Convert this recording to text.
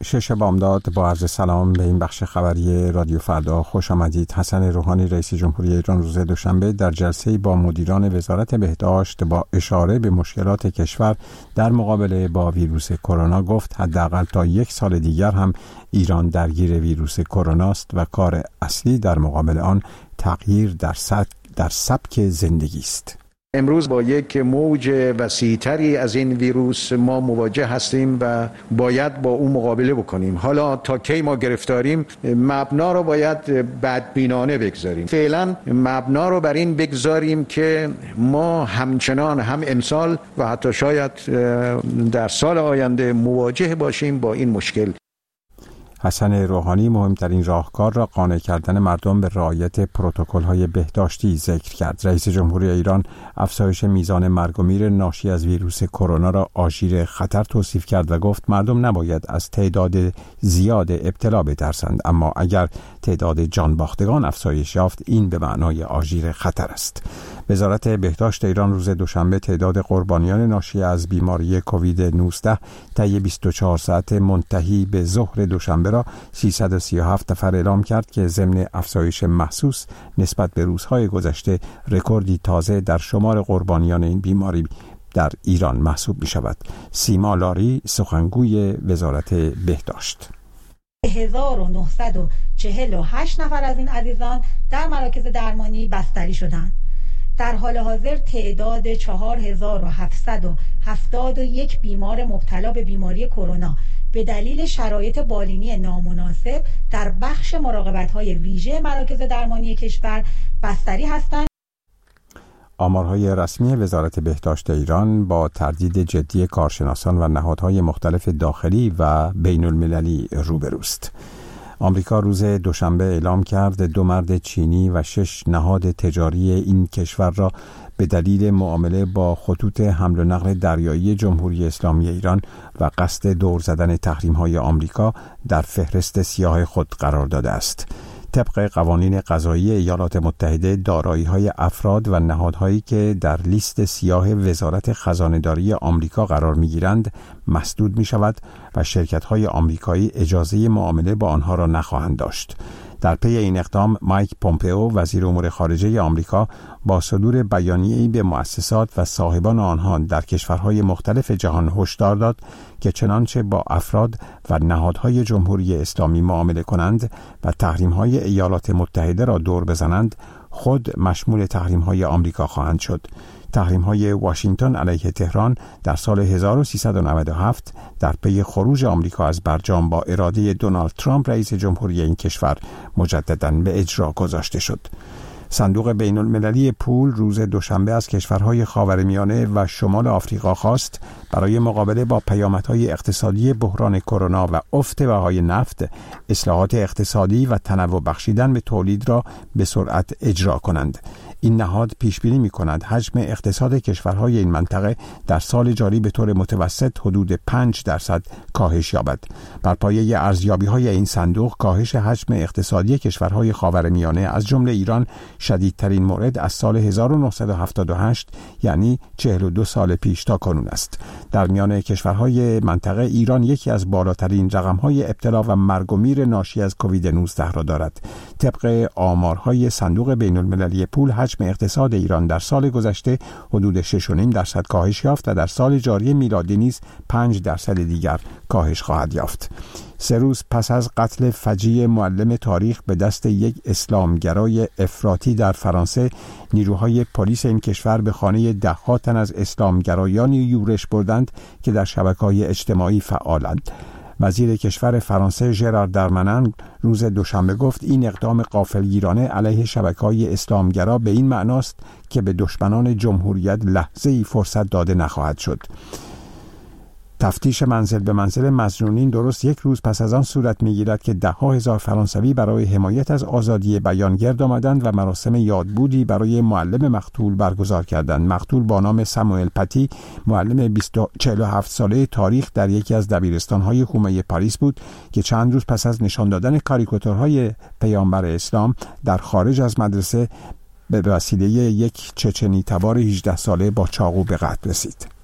6 بامداد با عرض سلام به این بخش خبری رادیو فردا خوش آمدید. حسن روحانی رئیس جمهوری ایران روز دوشنبه در جلسه‌ای با مدیران وزارت بهداشت با اشاره به مشکلات کشور در مقابله با ویروس کرونا گفت حداقل تا 1 سال دیگر هم ایران درگیر ویروس کرونا است و کار اصلی در مقابل آن تغییر در سبک زندگی است. امروز با یک موج وسیع‌تری از این ویروس ما مواجه هستیم و باید با اون مقابله بکنیم. حالا تا کی ما گرفتاریم، مبنا رو باید بدبینانه بگذاریم. فعلا مبنا رو بر این بگذاریم که ما همچنان هم امسال و حتی شاید در سال آینده مواجه باشیم با این مشکل. حسن روحانی مهمترین راهکار را قانع کردن مردم به رعایت پروتکل‌های بهداشتی ذکر کرد. رئیس جمهوری ایران افزایش میزان مرگ و میر ناشی از ویروس کرونا را آژیر خطر توصیف کرد و گفت مردم نباید از تعداد زیاد ابتلا بترسند، اما اگر تعداد جانباختگان افزایش یافت این به معنای آژیر خطر است. وزارت بهداشت ایران روز دوشنبه تعداد قربانیان ناشی از بیماری کووید 19 طی 24 ساعت منتهی به ظهر دوشنبه را 337 نفر اعلام کرد که ضمن افزایش محسوس نسبت به روزهای گذشته رکوردی تازه در شمار قربانیان این بیماری در ایران محسوب می شود. سیما لاری سخنگوی وزارت بهداشت: 1948 نفر از این عزیزان در مراکز درمانی بستری شدند. در حال حاضر تعداد 4771 بیمار مبتلا به بیماری کرونا به دلیل شرایط بالینی نامناسب در بخش مراقبت‌های ویژه مراکز درمانی کشور بستری هستند. آمارهای رسمی وزارت بهداشت ایران با تردید جدی کارشناسان و نهادهای مختلف داخلی و بین المللی روبروست. آمریکا روز دوشنبه اعلام کرد 2 مرد چینی و 6 نهاد تجاری این کشور را به دلیل معامله با خطوط حمل و نقل دریایی جمهوری اسلامی ایران و قصد دور زدن تحریم‌های آمریکا در فهرست سیاه خود قرار داده است. طبق قوانین قضایی ایالات متحده دارایی‌های افراد و نهادهایی که در لیست سیاه وزارت خزانه‌داری آمریکا قرار می‌گیرند مسدود می‌شود و شرکت‌های آمریکایی اجازه معامله با آنها را نخواهند داشت. در پی این اقدام مایک پومپئو وزیر امور خارجه آمریکا با صدور بیانیه‌ای به مؤسسات و صاحبان آنها در کشورهای مختلف جهان هشدار داد که چنانچه با افراد و نهادهای جمهوری اسلامی معامله کنند و تحریم‌های ایالات متحده را دور بزنند خود مشمول تحریم‌های آمریکا خواهند شد. تحریم‌های واشنگتن علیه تهران در سال 1397 در پی خروج آمریکا از برجام با اراده دونالد ترامپ رئیس جمهوری این کشور مجدداً به اجرا گذاشته شد. صندوق بین المللی پول روز دوشنبه از کشورهای خاورمیانه و شمال آفریقا خواست برای مقابله با پیامدهای اقتصادی بحران کرونا و افت بهای نفت، اصلاحات اقتصادی و تنوع بخشیدن به تولید را به سرعت اجرا کنند. این نهاد پیش بینی می‌کند حجم اقتصاد کشورهای این منطقه در سال جاری به طور متوسط حدود 5% کاهش یابد. بر پایه ارزیابی‌های این صندوق کاهش حجم اقتصادی کشورهای خاورمیانه از جمله ایران شدیدترین مورد از سال 1978 یعنی 42 سال پیش تا کنون است. در میان کشورهای منطقه ایران یکی از بالاترین رقم‌های ابتلا و مرگ و میر ناشی از کووید 19 را دارد. طبق آمارهای صندوق بین المللی پول حجم اقتصاد ایران در سال گذشته حدود 6.5% کاهش یافت و در سال جاری میلادی نیز 5% دیگر کاهش خواهد یافت. 3 روز پس از قتل فجیع معلم تاریخ به دست یک اسلامگرای افراطی در فرانسه، نیروهای پلیس این کشور به خانه ده‌ها تن از اسلامگرایانی یورش بردند که در شبکه‌های اجتماعی فعالند. وزیر کشور فرانسه ژرار درمنن روز دوشنبه گفت این اقدام غافلگیرانه علیه شبکه‌های اسلامگرا به این معناست که به دشمنان جمهوریت لحظه‌ای فرصت داده نخواهد شد. تفتیش منزل به منزل مظنونین درست 1 روز پس از آن صورت می‌گیرد که 10,000 فرانسوی برای حمایت از آزادی بیان گرد آمدند و مراسم یادبودی برای معلم مقتول برگزار کردند. مقتول با نام ساموئل پتی معلم 47 ساله تاریخ در یکی از دبیرستان‌های حومه پاریس بود که چند روز پس از نشان دادن کاریکاتورهای پیامبر اسلام در خارج از مدرسه به وسیله یک چچنی تبار 18 ساله با چاقو به قتل رسید.